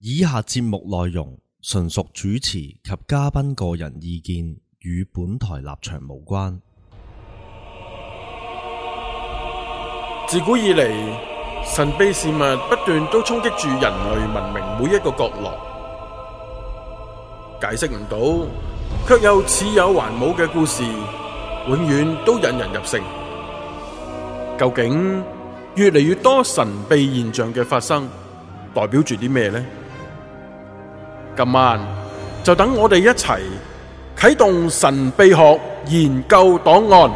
以下節目內容純屬主持及嘉賓個人意見，與本台立場無關。 自古以嚟，神秘事物不斷都衝擊住人類文明每一個角落，解釋唔到，卻又似有還冇嘅故事，永遠都引人入勝。究竟越嚟越多神秘現象嘅發生，代表住啲咩呢？今晚就等我哋一齊啟動神秘學研究檔案。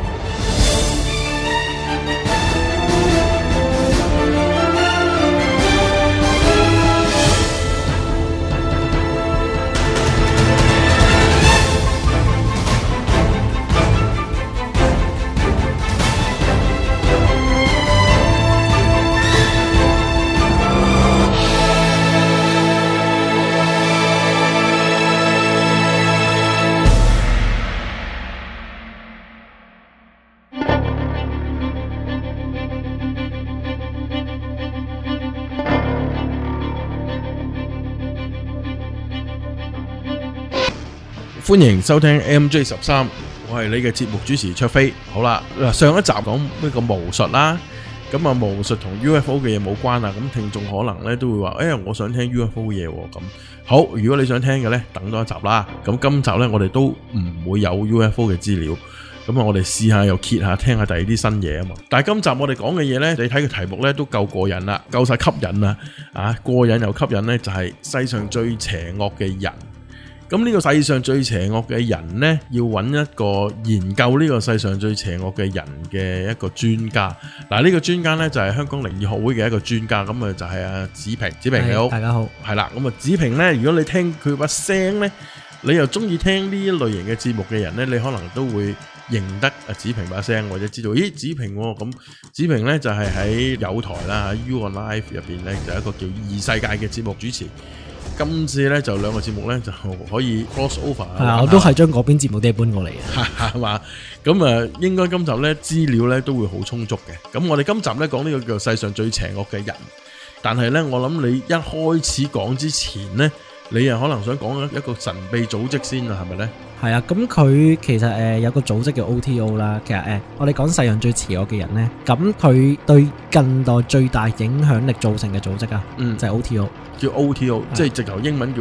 歡迎收聽 MJ13，我係你嘅節目主持卓飛。好啦，上一集講呢個巫術啦，咁啊巫術同 UFO 嘅嘢冇關啊，咁聽眾可能咧都會話，我想聽 UFO 嘅嘢咁。好，如果你想聽嘅咧，等多一集啦。咁今集咧我哋都唔會有 UFO 嘅資料，咁啊我哋試下又揭下聽下第二啲新嘢啊嘛。但係今集我哋講嘅嘢咧，你睇個題目咧都夠過癮啦，夠晒吸引啦，過癮又吸引咧，就係世上最邪惡嘅人。咁呢個世上最邪惡嘅人呢，要揾一個研究呢個世上最邪惡嘅人嘅一個專家。嗱，呢個專家呢，就係香港靈異學會嘅一個專家，咁啊就係阿子平。子平你好， 大家好。係啦，咁啊子平呢，如果你聽佢把聲呢，你又中意聽呢一類型嘅節目嘅人呢，你可能都會認得阿子平把聲，或者知道咦子平喎。咁子平呢，就係喺友台啦，喺 You On Live 入邊呢，就係一個叫異世界嘅節目主持。今次咧就兩個節目咧就可以 cross over。係啊， 我都係將嗰邊節目啲搬過嚟嘅， 係嘛？咁啊，應該今集咧資料咧都會好充足嘅。咁我哋今集咧講呢個叫世上最邪惡嘅人，但係咧我諗你一開始講之前咧，你又可能想講一個神秘組織先啊，係咪咧？ 係啊，咁佢其實有個組織叫 OTO 啦。其實我哋講世上最邪惡嘅人咧，咁佢對近代最大影響力造成嘅組織啊，就係 OTO。 叫 OTO， 即係直頭英文叫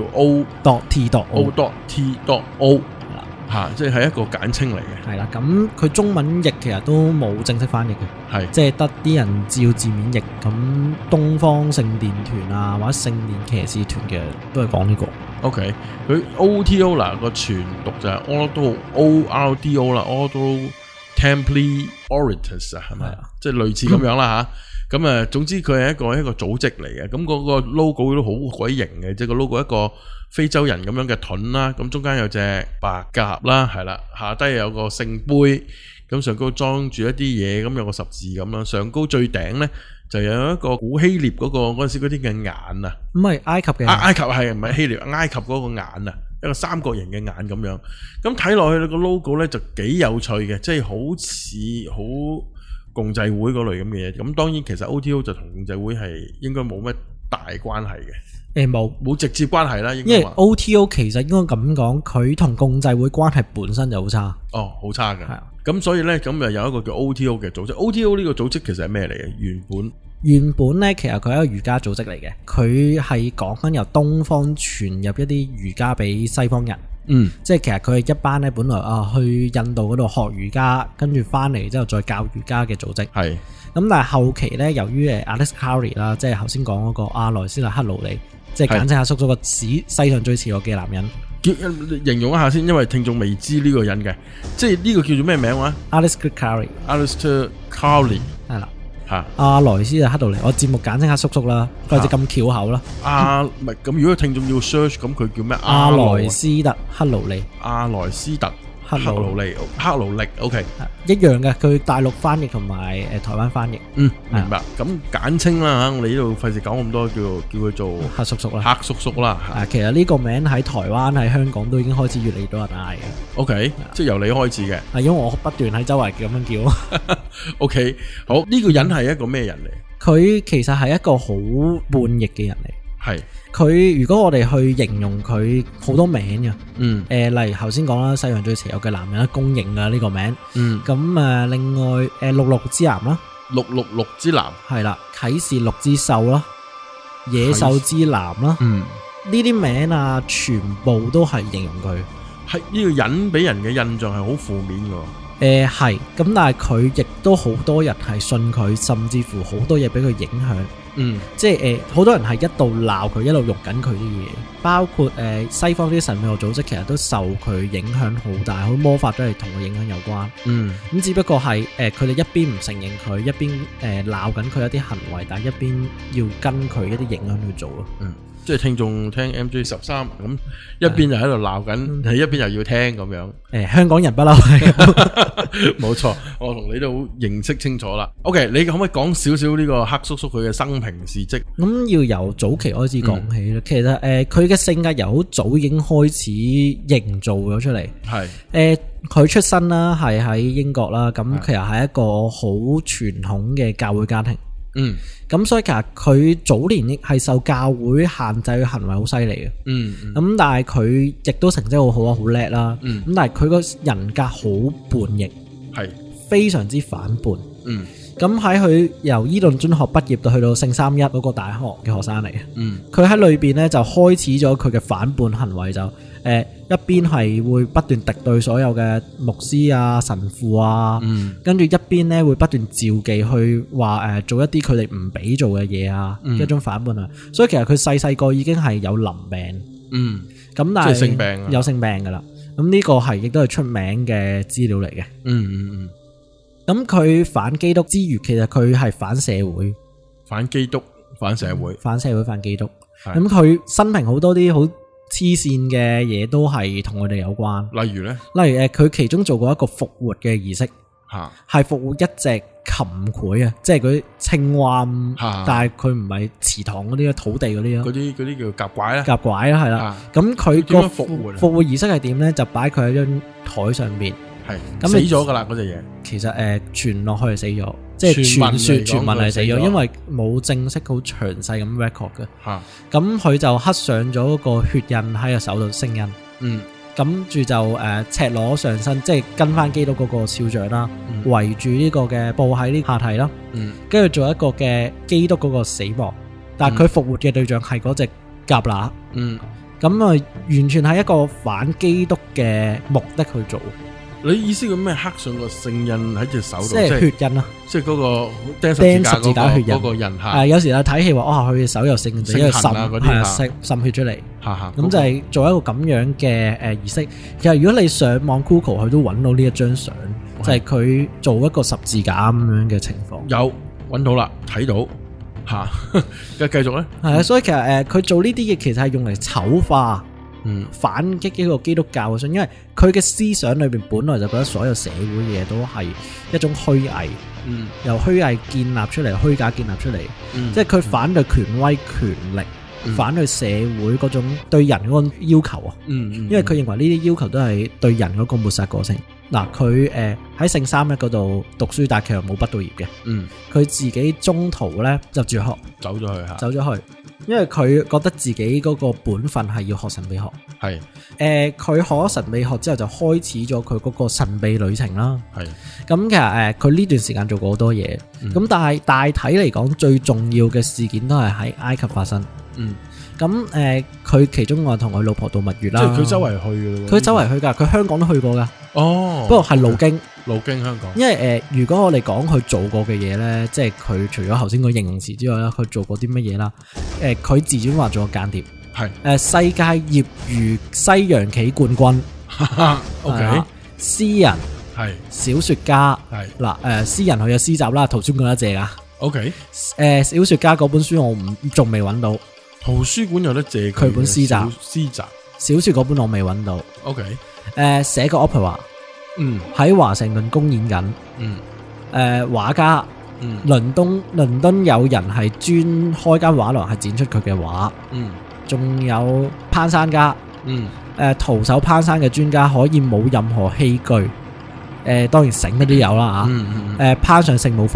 O.T.O， 即係一個簡稱嚟嘅。 係啦，咁佢中文譯其實都冇正式翻譯嘅，係即係得啲人照字面譯。咁東方聖殿團啊，或者聖殿騎士團嘅都係講呢個。 OK， 佢 OTO 嗱個全讀就係 ORDO 啦 ，Ordo Templi Orientis 啊，係咪？即係類似咁樣啦吓。咁啊，總之佢係一個組織嚟嘅，咁嗰個 logo 都好鬼型嘅，即係個 logo 一個非洲人咁樣嘅盾啦，咁中間有隻白鴿啦，係啦，下低有個聖杯，咁上高裝住一啲嘢，咁有個十字咁樣，上高最頂咧就有一個古希臘嗰陣時嗰啲嘅眼啊， 唔係埃及嘅， 埃及係唔係希臘？埃及嗰個眼啊，一個三角形嘅眼咁樣，咁睇落去個 logo 咧就幾有趣嘅，即係好似好共濟會嗰類咁嘅嘢，咁當然其實 OTO 就同共濟會係應該冇乜大關係嘅，冇直接關係啦，應該話。因為 OTO 其實應該咁講，佢同共濟會關係本身就好差。 哦，好差嘅。係啊，咁所以咧，咁又有一個叫 OTO 嘅組織。OTO 呢個組織其實係咩嚟嘅？原本咧，其實佢係一個儒家組織嚟嘅，佢係講緊由東方傳入一啲儒家俾西方人。即係其實佢係一班咧，本來去印度嗰度學儒家，跟住翻嚟之後再教儒家嘅組織。係咁，但係後期咧，由於Alex Haley 啦，即係頭先講嗰個阿萊斯特克勞尼，即係簡稱下叔叔個世上最邪惡嘅男人。 形容一下先，因為聽眾未知呢個人嘅，即係呢個叫做咩名話 ？Alistair Crowley 係啦。阿萊斯特克勞尼，我節目簡稱下叔叔啦，佢就咁巧口啦。 唔係咁，如果聽眾要 search，咁佢叫咩？ 阿萊斯特克勞尼。 阿萊斯特克勞力 ，OK， 一樣嘅，佢大陸翻譯同埋台灣翻譯。 明白。咁簡稱啦嚇，我哋呢度費事講咁多，叫佢做黑叔叔啦。 黑叔叔啦。 其實呢個名喺台灣喺香港都已經開始越嚟越多人嗌嘅。 OK， 即係由你開始嘅。 因為我不斷喺周圍咁樣叫。 OK， 好，呢個人係一個咩人嚟？ 佢其實係一個好叛逆嘅人嚟。 係佢如果我哋去形容佢好多名嘅，例如頭先講啦，世上最邪惡嘅男人啦，公認嘅呢個名。咁另外666之男啦 ，666之男係啦，啟示錄之獸啦，野獸之男啦，呢啲名啊，全部都係形容佢。 係呢個人俾人嘅印象係好負面嘅。 係咁，但係佢亦都好多人係信佢，甚至乎好多嘢俾佢影響。即係好多人係一度鬧佢，一路用緊佢啲嘢，包括西方啲神秘學組織，其實都受佢影響好大，好多魔法都係同佢影響有關。咁只不過係佢哋一邊唔承認佢，一邊鬧緊佢一啲行為，但係一邊要跟佢一啲影響去做咯。 即係聽眾聽 MJ13咁，一邊就喺度鬧緊，一邊又要聽咁樣。 香港人不嬲係咁， 冇錯，我同你都好認識清楚啦。OK， 你可唔可以講少少呢個黑叔叔佢嘅生平事蹟？ 咁要由早期開始講起啦。其實佢嘅性格由好早已經開始營造咗出嚟。係佢出身啦，係喺英國啦。咁其實係一個好傳統嘅教會家庭。咁所以其實佢早年係受教會限制嘅行為好犀利嘅。咁但係佢亦都成績好好啊，好叻啦。咁但係佢個人格好叛逆，係非常之反叛。咁喺佢由伊頓中學畢業到去到聖三一嗰個大學嘅學生嚟嘅。佢喺裏邊咧就開始咗佢嘅反叛行為，就一邊係會不斷敵對所有嘅牧師啊、神父啊，跟住一邊咧會不斷召妓去話做一啲佢哋唔俾做嘅嘢啊，一種反叛啊。所以其實佢細個已經係有淋病，咁但係即係性病， 有性病噶啦。咁呢個係亦都係出名嘅資料嚟嘅。咁佢反基督之餘，其實佢係反社會、 反基督、反社會、 反社會、反基督。咁佢生平好多啲好黐線嘅嘢都係同佢哋有關。例如佢其中做過一個復活嘅儀式，係復活一隻琴繪啊，即係嗰啲青蛙，但係佢唔係祠堂嗰啲土地嗰啲咯，嗰啲叫夾拐啦，夾拐啦係啦。咁佢個復活儀式係點咧？就擺佢喺張台上邊。咁死咗噶啦嗰隻嘢， 其實傳落去係死咗，即係傳聞係死咗，因為冇正式好詳細咁 record 嘅。咁佢就刻上咗個血印喺個手度，星印。咁住就赤裸上身，即係跟翻基督嗰個肖像啦，圍住呢個嘅布喺呢下體啦，跟住做一個嘅基督嗰個死亡，但係佢復活嘅對象係嗰隻蛤乸。咁啊，完全係一個反基督嘅目的去做。 你意思佢咩刻上個聖印喺隻手度， 即係血印啊！ 即係嗰個釘十字架血印嗰個印。有時啊睇戲話，佢嘅手有聖印，因為滲血出嚟。咁就係做一個咁樣嘅儀式。其實如果你上網 Google，佢都揾到呢一張相，就係佢做一個十字架咁樣嘅情況。 有揾到啦，睇到吓。繼續咧， 係啊，所以其實佢做呢啲嘢其實係用嚟醜化。反擊一個基督教嘅信，因為佢嘅思想裏邊本來就覺得所有社會嘢都係一種虛偽，由虛偽建立出嚟，虛假建立出嚟，即係佢反對權威、權力，反對社會嗰種對人嗰個要求啊。因為佢認為呢啲要求都係對人嗰個抹殺過程。嗱，佢喺聖三一嗰度讀書，但係其實冇畢到業嘅。佢自己中途咧就輟學，走咗去。因為佢覺得自己嗰個本分係要學神秘學，佢學咗神秘學之後就開始咗佢嗰個神秘旅程啦。咁其實佢呢段時間做過好多嘢，咁但係大體嚟講最重要嘅事件都係喺埃及發生。咁佢其中我同佢老婆度蜜月啦， 即係佢周圍去嘅， 佢周圍去噶，佢香港都去過噶。不過係路經香港。因為如果我哋講佢做過嘅嘢咧，即係佢除咗頭先個形容詞之外咧，佢做過啲乜嘢啦？佢自尊話做過間諜，世界業餘西洋棋冠軍，OK，詩人，小說家，嗱，詩人佢有詩集啦，圖書館有得借噶，OK，小說家嗰本書我仲未揾到。 圖書館有得借佢本詩集，小說嗰本我未揾到。 OK， 寫個 opera，喺華盛頓公演緊。畫家，倫敦有人係專開間畫廊係展出佢嘅畫。仲有攀山家，徒手攀山嘅專家，可以冇任何器具，當然繩嗰啲有啦吓。攀上聖母峰，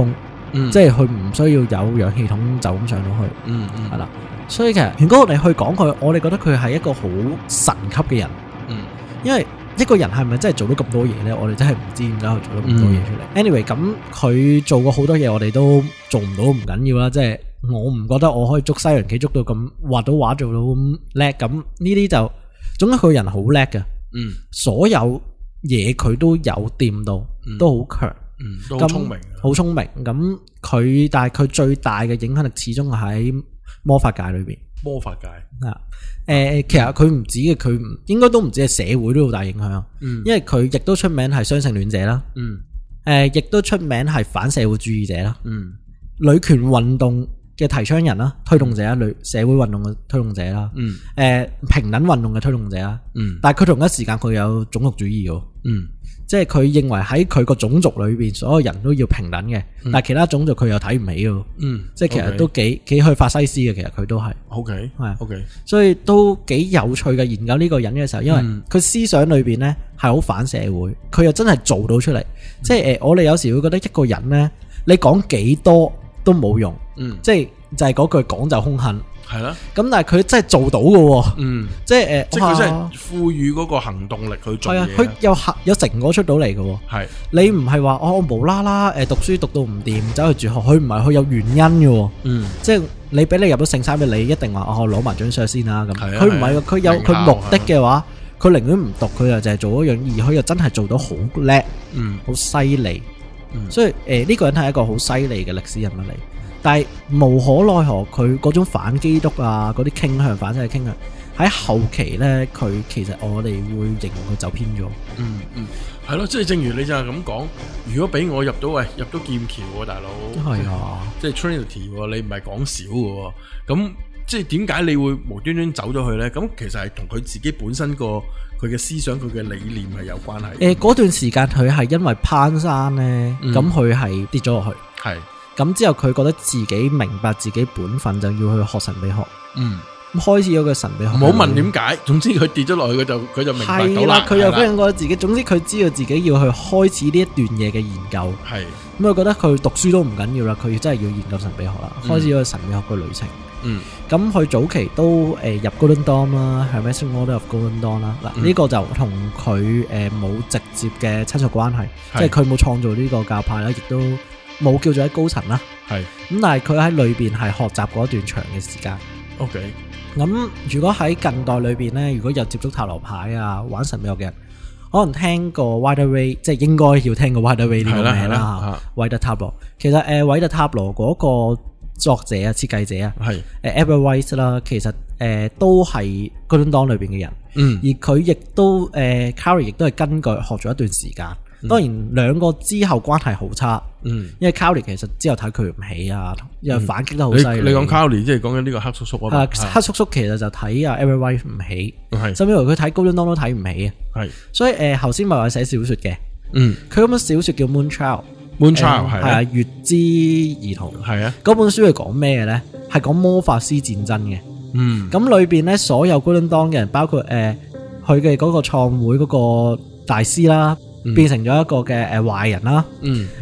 即係佢唔需要有氧氣筒就咁上到去，係啦。所以其實如果我哋去講佢，我哋覺得佢係一個好神級嘅人，因為一個人係咪真係做到咁多嘢呢？我哋真係唔知點解佢做到咁多嘢出嚟。Anyway， 咁佢做過好多嘢，我哋都做唔到，唔緊要啦。即係我唔覺得我可以捉西洋棋捉到咁畫到畫做到咁叻。咁呢啲就總之佢個人好叻嘅，所有嘢佢都有掂到，都好強， 都好聰明， 好聰明。咁佢但係佢最大嘅影響力始終係喺魔法界裏邊。 魔法界其實佢唔止嘅，佢應該都唔止係社會都好大影響，因為佢亦都出名係雙性戀者啦，亦都出名係反社會主義者啦，女權運動嘅提倡人啦，推動者啦，社會運動嘅推動者啦，平等運動嘅推動者啦，但係佢同一時間佢有種族主義嘅，即係佢認為喺佢個種族裏邊所有人都要平等嘅，但係其他種族佢又睇唔起嘅，即係其實都幾去法西斯嘅，其實佢都係 ，OK， 所以都幾有趣嘅研究呢個人嘅時候，因為佢思想裏邊呢係好反社會，佢又真係做到出嚟，即係我哋有時會覺得一個人呢，你講幾多都冇用，即係就係嗰句講就兇狠。 係啦， 咁但係佢真係做到嘅，即係即係佢真係賦予嗰個行動力去做嘢， 佢有成果出到嚟嘅， 係你唔係話我無啦啦讀書讀到唔掂走去住學，佢唔係佢有原因嘅，即係你俾你入到聖三嘅，你一定話攞埋獎賞先啦咁，佢唔係佢有佢目的嘅話，佢寧願唔讀，佢就淨係做一樣，而佢又真係做到好叻，好犀利，所以呢個人係一個好犀利嘅歷史人物嚟。但係無可奈何，佢嗰種反基督啊，嗰啲傾向反西嘅傾向喺後期呢，佢其實我哋會形容佢走偏咗。 係咯，即係正如你就係咁講，如果俾我入到劍橋喎，大佬，係啊，即係 Trinity，你唔係講少嘅，咁即係點解你會無端端走咗去呢？咁其實係同佢自己本身佢嘅思想、佢嘅理念係有關係。 嗰段時間佢係因為攀山呢，咁佢係跌咗落去。係。咁之後佢覺得自己明白自己本分，就要去學神秘學。咁開始咗個神秘學。唔好問點解，總之佢跌咗落去，佢就明白到啦。 佢又非常覺得自己，總之佢知道自己要去開始呢一段嘢嘅研究。係。咁佢覺得佢讀書都唔緊要啦，佢真係要研究神秘學啦。開始咗個神秘學嘅旅程。咁佢早期都入 Golden Dawn 啦，係咪 Hermetic Order of Golden Dawn 啦？嗱，呢個就同佢冇直接嘅親屬關係，即係佢冇創造呢個教派啦，亦都冇叫做喺高層啦，係咁，但係佢喺裏邊係學習過一段長嘅時間。 OK， 咁如果喺近代裏邊呢，如果有接觸塔羅牌啊、玩神秘學嘅人，可能聽過 Rider-Waite， 即係應該要聽過 Rider-Waite 呢個名啦嚇。韋特塔羅其實韋特塔羅嗰個作者啊、設計者啊，係Edward White 啦，其實都係 Golden Dawn 裏邊嘅人，而佢亦都Carey 亦都係跟佢學咗一段時間。當然兩個之後關係好差，因為 Cowley 其實之後睇佢唔起啊，又反擊得好犀利。 你講 Cowley 即係講緊呢個黑叔叔啊？ 黑叔叔其實就睇Edward White唔起，甚至乎佢睇 Golden Dawn 都睇唔起啊。係，所以頭先咪話寫小說嘅，佢嗰本小說叫 Moonchild 係啊，月之兒童係啊。嗰本書係講咩嘅咧？係講魔法師戰爭嘅。咁裏邊咧所有 Golden Dawn 嘅人，包括佢嘅嗰個創會嗰個大師啦。變成咗一個嘅壞人啦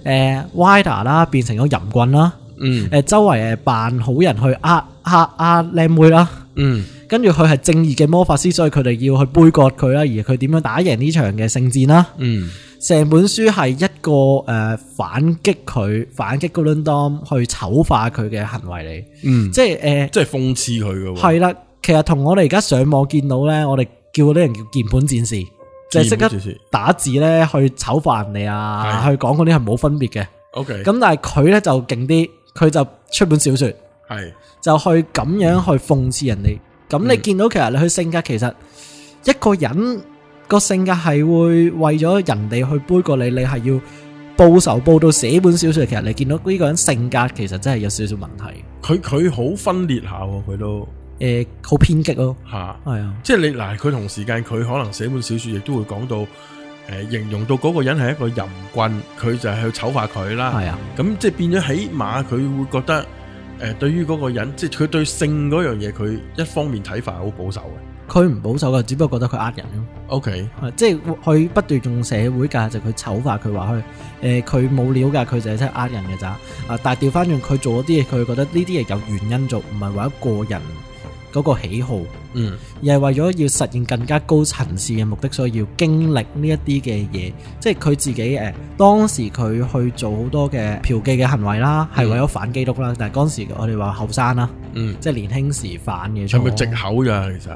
，Wider 啦變成咗淫棍啦，周圍扮好人去呃靚妹啦，跟住佢係正義嘅魔法師，所以佢哋要去杯葛佢啦，而佢點樣打贏呢場嘅聖戰啦，成本書係一個反擊 Golden Dawn 去醜化佢嘅行為嚟，即係諷刺佢嘅， 係啦，其實同我哋而家上網見到咧，我哋叫嗰啲人叫鍵盤戰士。就係識得打字咧，去醜化人哋啊，去講嗰啲係冇分別嘅。OK，咁但係佢咧就勁啲，佢就出本小說，係就去咁樣去諷刺人哋。咁你見到其實你去性格，其實一個人個性格係會為咗人哋去杯葛你，你係要報仇報到寫本小說。其實你見到呢個人性格其實真係有少少問題。佢好分裂下，佢都。好偏激咯，係啊， 即係你嗱，佢同時間佢可能寫本小說，亦都會講到，形容到嗰個人係一個淫棍，佢就係去醜化佢啦，係啊，咁即係變咗起碼佢會覺得，對於嗰個人，即係佢對性嗰樣嘢，佢一方面睇法好保守嘅， 佢唔保守嘅，只不過覺得佢呃人咯。 OK， 即係佢不斷用社會價值去醜化佢，話佢冇料㗎，佢就係真係呃人嘅咋。但係調翻轉佢做嗰啲嘢，佢覺得呢啲嘢有原因做，唔係為咗個人嗰個喜好，而係為咗要實現更加高層次嘅目的，所以要經歷呢一啲嘅嘢。即係佢自己當時佢去做好多嘅嫖妓嘅行為啦，係為咗反基督啦。但係嗰時我哋話後生啦，即係年輕時反嘅。 係咪藉口咋？其實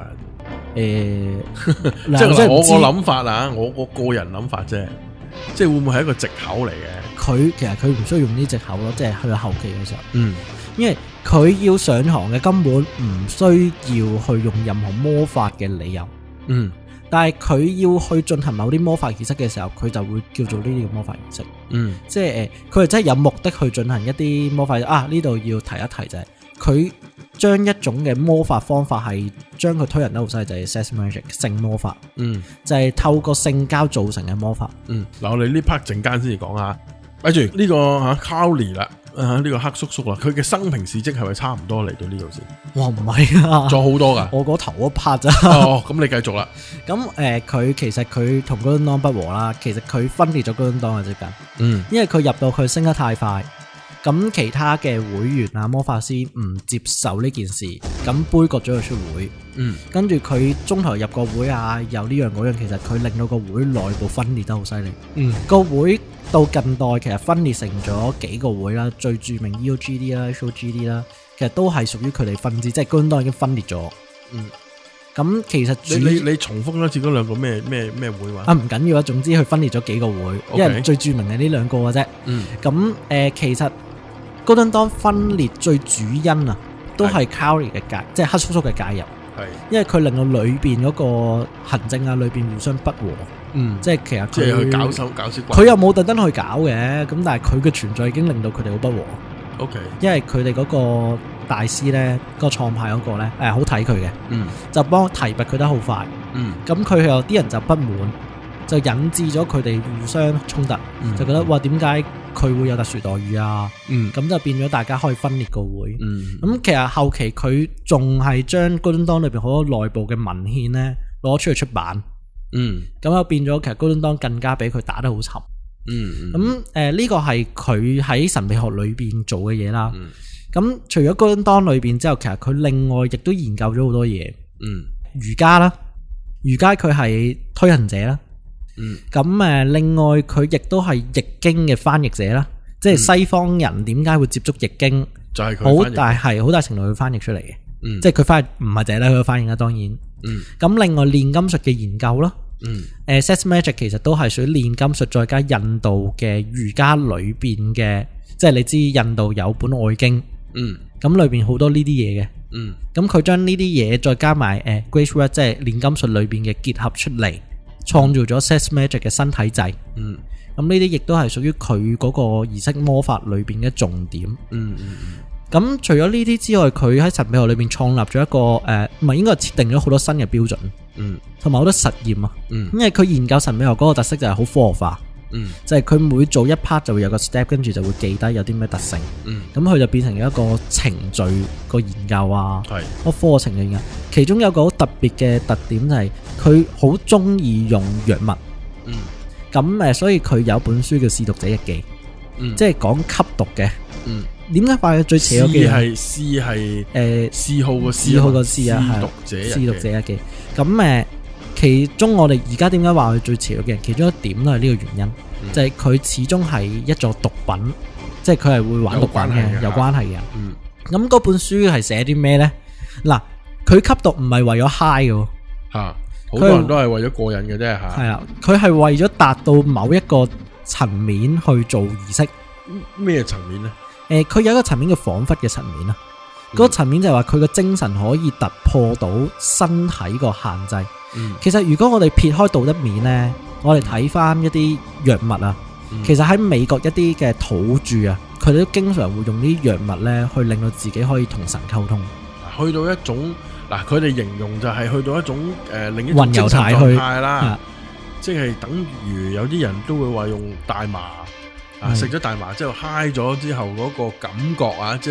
即係我個諗法啊，我個人諗法啫。即係會唔會係一個藉口嚟嘅？ 其實佢唔需要用呢啲藉口咯，即係去到後期嘅時候。因為佢要上堂嘅根本唔需要去用任何魔法嘅理由。但係佢要去進行某啲魔法儀式嘅時候，佢就會叫做呢啲嘅魔法儀式。即係佢係真係有目的去進行一啲魔法啊！呢度要提一提就係佢將一種嘅魔法方法係將佢推人得好犀利，就係 sex magic 性魔法。就係透過性交造成嘅魔法。 嗱，我哋呢 part 陣間先至講下。跟住呢個Cowley 啦，呢個黑叔叔啦，佢嘅生平事蹟係咪差唔多嚟到呢度先？ 哇，唔係啊， 仲好多噶。 我嗰頭嗰 part 咋。 咁你繼續啦。 咁佢其實佢同高登當不和啦，其實佢分裂咗高登當嘅接近。因為佢入到去升得太快，咁其他嘅會員啊魔法師唔接受呢件事，咁杯葛咗佢出會。跟住佢中途入個會啊，有呢樣嗰樣，其實佢令到個會內部分裂得好犀利。個會到近代其實分裂成咗幾個會啦，最著名 EOGD 啦、HOGD 啦，其實都係屬於佢哋分支，即係高登當已經分裂咗。咁其實你重複多次嗰兩個咩會話？ 唔緊要啊，總之佢分裂咗幾個會，因為最著名係呢兩個嘅啫。咁其實高登當分裂最主因啊，都係 Cowley 嘅即係黑叔叔嘅介入。因為佢令到裏邊嗰個行政啊，裏邊互相不和。即係其實即係去搞事， 佢又冇特登去搞嘅，咁但係佢嘅存在已經令到佢哋好不和。因為佢哋嗰個大師咧，個創派嗰個咧，好睇佢嘅，就幫提拔佢得好快。咁佢有啲人就不滿，就引致咗佢哋互相衝突，就覺得哇，點解佢會有特殊待遇啊？咁就變咗大家可以分裂個會。咁其實後期佢仲係將高登當裏邊好多內部嘅文獻咧攞出去出版。咁又變咗其實高登當更加俾佢打得好沉。咁呢個係佢喺神秘學裏邊做嘅嘢啦。咁除咗高登當裏邊之後，其實佢另外亦都研究咗好多嘢。瑜伽啦，瑜伽佢係推行者啦。咁另外佢亦都係易經嘅翻譯者啦。即係西方人點解會接觸易經，就係佢好大程度去翻譯出嚟嘅。即係佢翻譯唔係淨係佢翻譯啦，當然。咁另外煉金術嘅研究啦。sex magic 其實都係屬於煉金術再加印度嘅瑜伽裏邊嘅，即係你知印度有本外經。咁裏邊好多呢啲嘢嘅。咁佢將呢啲嘢再加埋Grace Work 即係煉金術裏邊嘅結合出嚟，創造咗 sex magic 嘅新體制。咁呢啲亦都係屬於佢嗰個儀式魔法裏邊嘅重點。咁除咗呢啲之外，佢喺神秘學裏邊創立咗一個唔係應該係設定咗好多新嘅標準，同埋好多實驗啊。因為佢研究神秘學嗰個特色就係好科學化。就係佢每做一 part 就會有個 step， 跟住就會記低有啲咩特性。咁佢就變成一個程序個研究啊，個課程嘅研究。其中有個好特別嘅特點就係佢好中意用藥物。咁所以佢有本書叫《試毒者日記》，即係講吸毒嘅。點解話佢最邪嗰嘅？嗜好個嗜啊，試毒者日記。咁其中我哋而家點解話佢最邪嘅人？其中一點都係呢個原因，就係佢始終係一座毒品，即係佢係會玩毒品嘅，有關係嘅。咁嗰本書係寫啲咩呢？嗱，佢吸毒唔係為咗 high 嘅， 好多人都係為咗過癮嘅啫。 係啊，佢係為咗達到某一個層面去做儀式。 咩層面呢？ 佢有一個層面叫恍惚嘅層面啊。嗰個層面就係話佢個精神可以突破到身體個限制。其實如果我哋撇開道德面呢，我哋睇翻一啲藥物啊，其實喺美國一啲嘅土著啊，佢哋都經常會用啲藥物呢去令到自己可以同神溝通。 去到一種佢哋形容就係去到一種另一種精神狀態啦，即係等於有啲人都會話用大麻食咗大麻之後 high 咗之後嗰個感覺啊，即係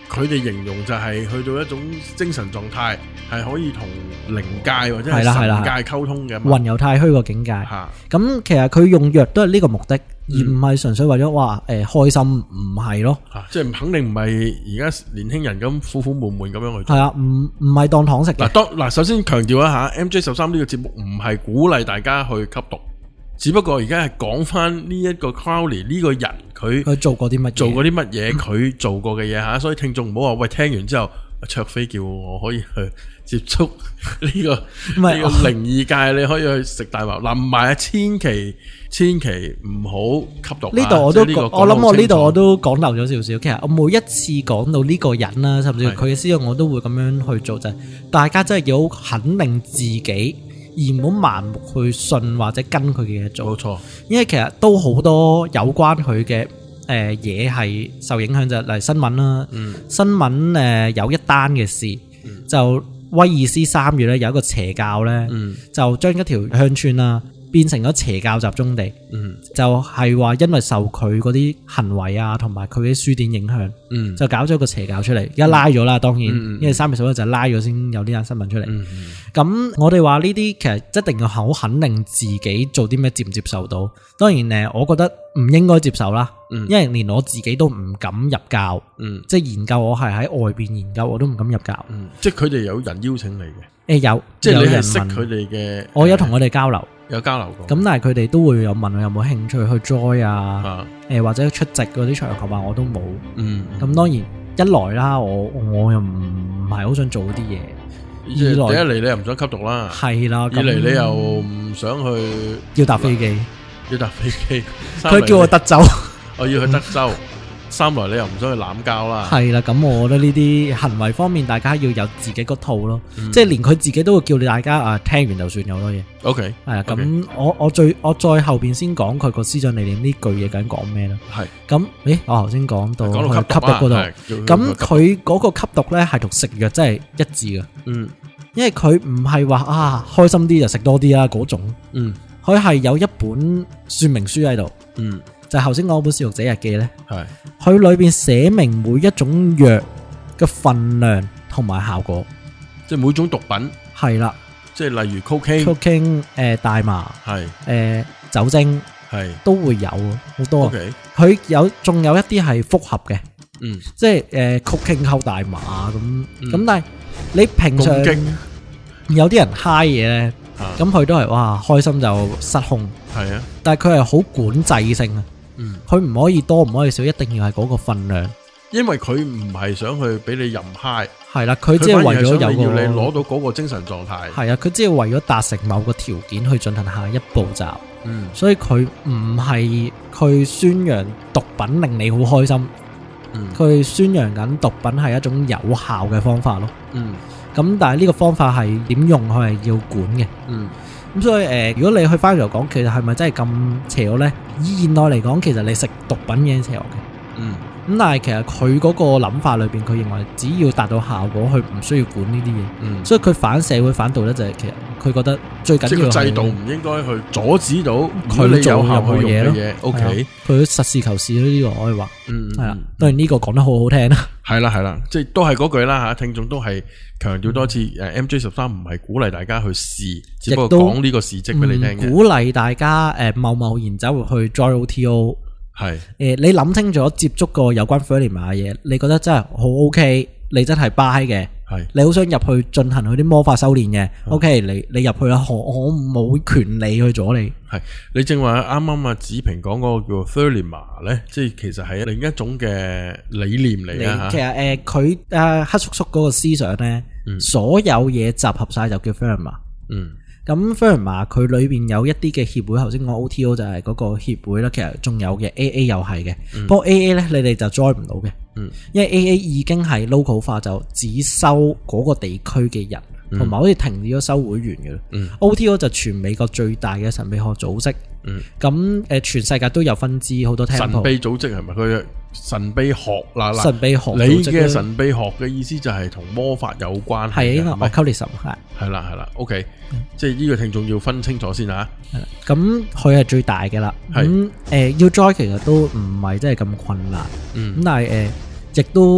佢哋形容就係去到一種精神狀態，係可以同靈界或者係神界溝通嘅， 魂遊太虛個境界。咁其實佢用藥都係呢個目的，而唔係純粹為咗話開心，唔係咯。 即係肯定唔係而家年輕人咁苦苦悶悶咁樣去做。 係啊，唔係當糖食嘅。 嗱，首先強調一下 ，MJ13 呢個節目唔係鼓勵大家去吸毒。只不過而家係講翻呢一個 Crowley 呢個人佢做過啲乜嘢， 佢做過嘅嘢吓，所以聽眾唔好話喂，聽完之後卓飛叫我可以去接觸呢個靈異界，你可以去食大麻嗱，唔係啊，千祈唔好吸毒。呢度我諗我呢度我都講漏咗少少。其實我每一次講到呢個人啦，甚至佢嘅思想，我都會咁樣去做，就係大家真係要肯定自己。而唔好盲目去信或者跟佢嘅嘢做，冇錯。因為其實都好多有關佢嘅嘢係受影響，就例如新聞啦。新聞有一單嘅事，就威爾斯3月咧有一個邪教咧，就將一條鄉村啦變成咗邪教集中地。就係話因為受佢嗰啲行為啊，同埋佢啲書典影響，就搞咗個邪教出嚟。而家拉咗啦，當然，因為3月11就拉咗先有呢單新聞出嚟。咁我哋話呢啲其實一定要好肯定自己做啲咩接唔接受到。當然我覺得唔應該接受啦，因為連我自己都唔敢入教。即係研究，我係喺外邊研究，我都唔敢入教。即係佢哋有人邀請你嘅？ 有， 即係你係識佢哋嘅？ 我有同佢哋交流。 有交流過， 咁但係佢哋都會有問我有冇興趣去 join 啊，或者出席嗰啲場合啊，我都冇。咁當然一來啦，我又唔係好想做啲嘢。 二來你又唔想吸毒啦， 係啦。 二嚟你又唔想去要搭飛機， 佢叫我德州， 我要去德州。三來你又唔想去濫交啦， 係啦。咁我覺得呢啲行為方面，大家要有自己個套咯。即係連佢自己都會叫你大家聽完就算，有好多嘢。 OK， 係啊。咁我再後邊先講佢個思想理念呢句嘢究竟講咩咧？係咁，我頭先講到吸毒嗰度，咁佢嗰個吸毒咧係同食藥真係一致嘅。因為佢唔係話開心啲就食多啲啦嗰種。佢係有一本說明書喺度。就係頭先講本《攝獄者日記》咧，佢裏邊寫明每一種藥嘅分量同埋效果， 即係每種毒品係啦， 即係例如 cocaine 大麻係酒精係都會有好多。佢仲有一啲係複合嘅，即係cocaine 溝大麻咁。但係你平常有啲人 high 嘢咧，咁佢都係哇開心就失控，係啊，但係佢係好管制性啊。佢唔可以多，唔可以少，一定要係嗰個分量。因為佢唔係想去俾你任 high，係啦，佢只係為咗要你攞到嗰個精神狀態。係啊，佢只係為咗達成某個條件去進行下一步驟。所以佢唔係佢宣揚毒品令你好開心，佢宣揚緊毒品係一種有效嘅方法咯。咁但係呢個方法係點用，佢係要管嘅。咁所以如果你去翻嚟講，其實係咪真係咁邪惡呢？以現代嚟講，其實你食毒品已經邪惡嘅。咁但係其實佢嗰個諗法裏邊，佢認為只要達到效果，佢唔需要管呢啲嘢。所以佢反社會反道呢，就係其實佢覺得最緊要係制度唔應該去阻止到佢做任何嘢咯。OK，佢實事求是呢個可以話。係啦，當然呢個講得好好聽啦。係啦，即係都係嗰句啦吓，聽眾都係強調多次，MJ13唔係鼓勵大家去試，只不過講呢個事蹟俾你聽嘅。鼓勵大家貿然走去 join OTO。係你諗清楚，接觸過有關 Ferlima 嘅嘢，你覺得真係好 OK， 你真係 buy 嘅，你好想入去進行佢啲魔法修煉嘅，OK， 你入去啦，我冇權利去阻你。係你正話啱啱子平講嗰個叫 Ferlima 咧，即係其實係另一種嘅理念嚟嘅。其實佢黑叔叔嗰個思想咧，所有嘢集合晒就叫 Ferlima。咁 Ferlima 佢裏邊有一啲嘅協會，頭先講 OTO 就係嗰個協會啦，其實仲有嘅 AA 又係嘅，不過 AA 咧你哋就 join 唔到嘅，因為 AA 已經係 local 化，就只收嗰個地區嘅人，同埋好似停止咗收會員嘅啦。OTO 就全美國最大嘅神秘學組織，咁全世界都有分支，好多 temple。神秘組織係咪佢？神秘學啦，神秘學，你嘅神秘學嘅意思就係同魔法有關係嘅，係 occultism 係啦，OK，即係呢個聽眾要分清楚先吓。咁佢係最大嘅啦，咁要 join 其實都唔係真係咁困難，咁但係亦都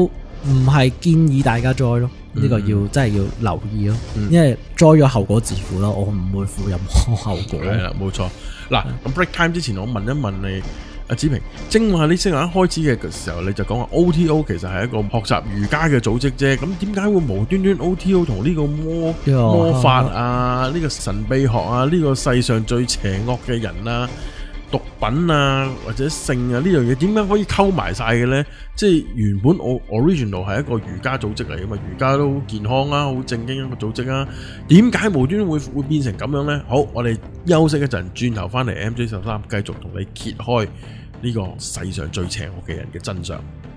唔係建議大家 join 咯，呢個要真係要留意咯，因為 join 咗後果自負咯，我唔會負任何後果。 係啦，冇錯。嗱，咁 break time 之前，我問一問你，阿子平，正話你先一開始嘅時候，你就講話 OTO 其實係一個學習瑜伽嘅組織啫。咁點解會無端端 OTO 同呢個魔法啊、呢個神秘學啊、呢個世上最邪惡嘅人啊、毒品啊或者性啊呢樣嘢，點解可以溝埋晒嘅呢？即係原本我 original 係一個瑜伽組織嚟噶嘛，瑜伽都好健康啊，好正經一個組織啊，點解無端端會變成咁樣呢？好，我哋休息一陣，轉頭翻嚟 MJ13 繼續同你揭開呢個世上最邪惡嘅人嘅真相。